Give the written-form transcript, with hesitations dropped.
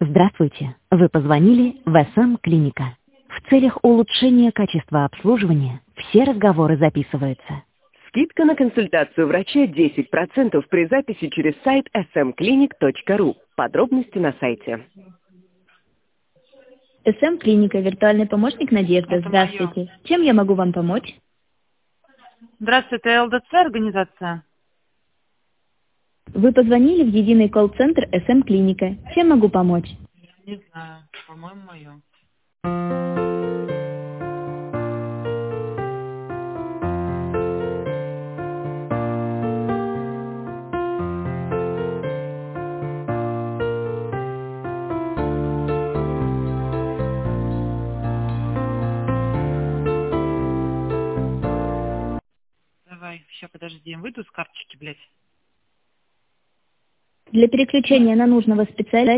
Здравствуйте. Вы позвонили в СМ Клиника. В целях улучшения качества обслуживания все разговоры записываются. Скидка на консультацию врача 10% при записи через сайт smclinic.ru. Подробности на сайте. СМ Клиника, виртуальный помощник Надежда. Это Здравствуйте. моё. Чем я могу вам помочь? Здравствуйте, это ЛДЦ организация? Вы позвонили в единый колл-центр СМ Клиника. Чем могу помочь? Не знаю, по-моему, мое. Давай, сейчас подожди, выйду с карточки, блядь. Для переключения на нужного специалиста